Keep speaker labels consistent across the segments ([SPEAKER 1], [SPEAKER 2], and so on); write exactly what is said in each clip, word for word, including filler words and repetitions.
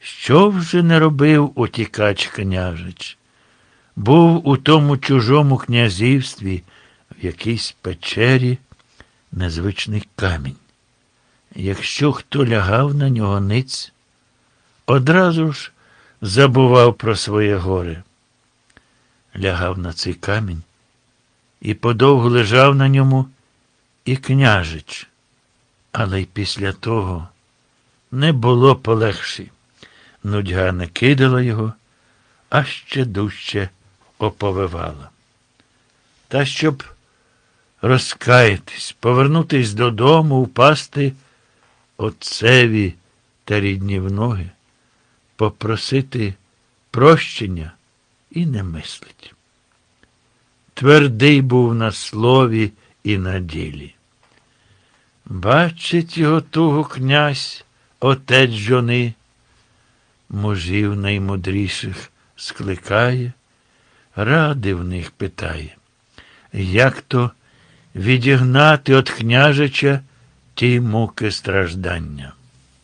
[SPEAKER 1] Що вже не робив утікач княжич? Був у тому чужому князівстві, в якійсь печері, незвичний камінь. Якщо хто лягав на нього ниць, одразу ж забував про своє горе. Лягав на цей камінь і подовгу лежав на ньому і княжич. Але й після того не було полегші. Нудьга не кидала його, а ще дужче оповивала. Та щоб розкаятись, повернутись додому, впасти отцеві та рідні в ноги, попросити прощення і не мислить. Твердий був на слові і на ділі. Бачить його тугу князь, отець жони, мужів наймудріших скликає, ради в них питає, як то відігнати від княжича ті муки страждання.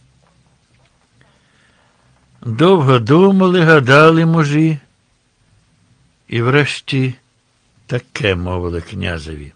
[SPEAKER 1] Довго думали, гадали мужі, і врешті таке мовили князеві.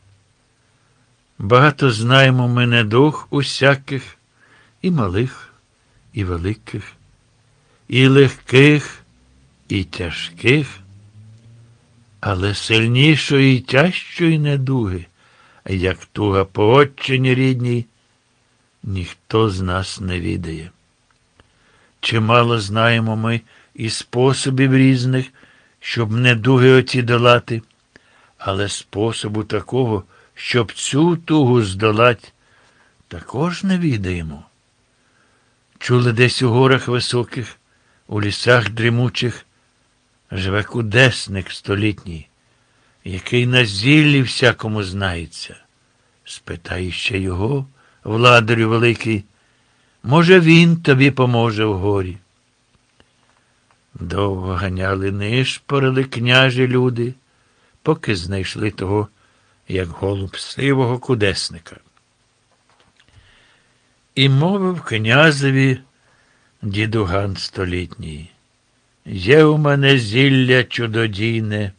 [SPEAKER 1] Багато знаємо ми недуг усяких, і малих, і великих, і легких, і тяжких, але сильнішої і тяжчої недуги, як туга по отчині рідній, ніхто з нас не відає. Чимало знаємо ми і способів різних, щоб недуги оті долати, але способу такого, щоб цю тугу здолать, також не відаємо. Чули десь у горах високих, у лісах дрімучих, живе кудесник столітній, який на зіллі всякому знається. Спитай ще його, владарю великий, може він тобі поможе в горі. Довго ганяли, нишпорили княжі люди, поки знайшли того, як голуб сивого кудесника. І мовив князеві дідуган столітній: є у мене зілля чудодійне,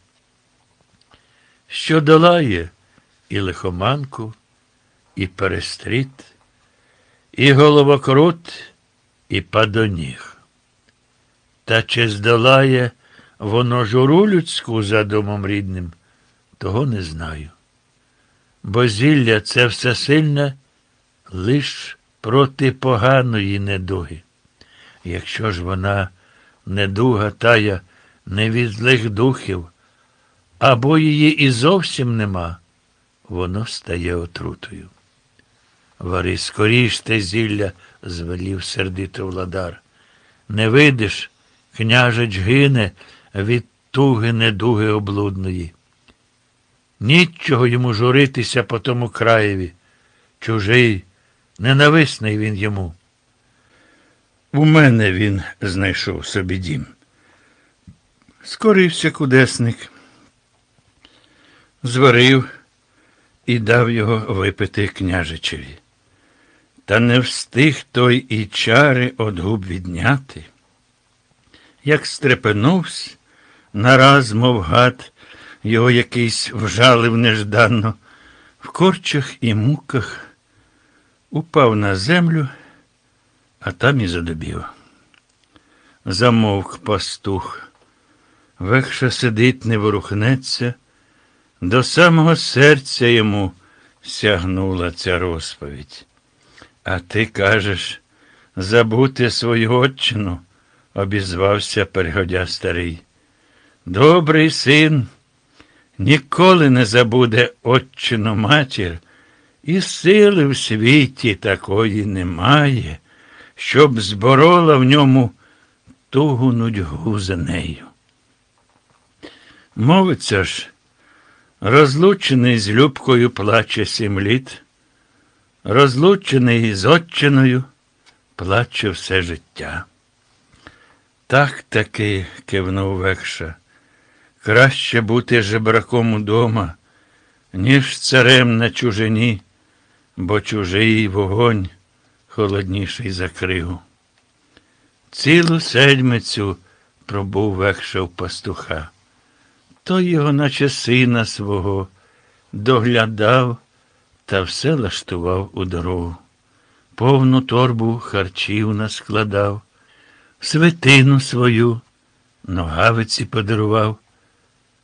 [SPEAKER 1] що долає і лихоманку, і перестріт, і головокрут, і падоніг. Та чи здолає воно журу людську за домом рідним, того не знаю. Бо зілля це всесильне лиш проти поганої недуги. Якщо ж вона, недуга тая, не від злих духів, або її і зовсім нема, воно стає отрутою. Вари скоріш те зілля, звелів сердито владар. Не видиш, княжич гине від туги недуги облудної. Нічого йому журитися по тому краєві. Чужий, ненависний він йому. У мене він знайшов собі дім. Скорився кудесник, зварив і дав його випити княжичеві. Та не встиг той і чари од губ відняти. Як стрепенувся, нараз, мов гад, його якийсь вжалив нежданно, в корчах і муках упав на землю, а там і задубів. Замовк пастух, векша сидить, не ворухнеться, до самого серця йому сягнула ця розповідь. А ти кажеш, забути свою отчину, обізвався перегодя старий. Добрий син ніколи не забуде отчину матір, і сили в світі такої немає, щоб зборола в ньому тугу нудьгу за нею. Мовиться ж, розлучений з Любкою плаче сім літ, розлучений з отчиною плаче все життя. Так таки, кивнув Векша, краще бути жебраком удома, ніж царем на чужині, бо чужий вогонь холодніший за кригу. Цілу седмицю пробув векшав пастуха. Той його, наче сина свого, доглядав та все лаштував у дорогу. Повну торбу харчів наскладав, свитину свою ногавиці подарував,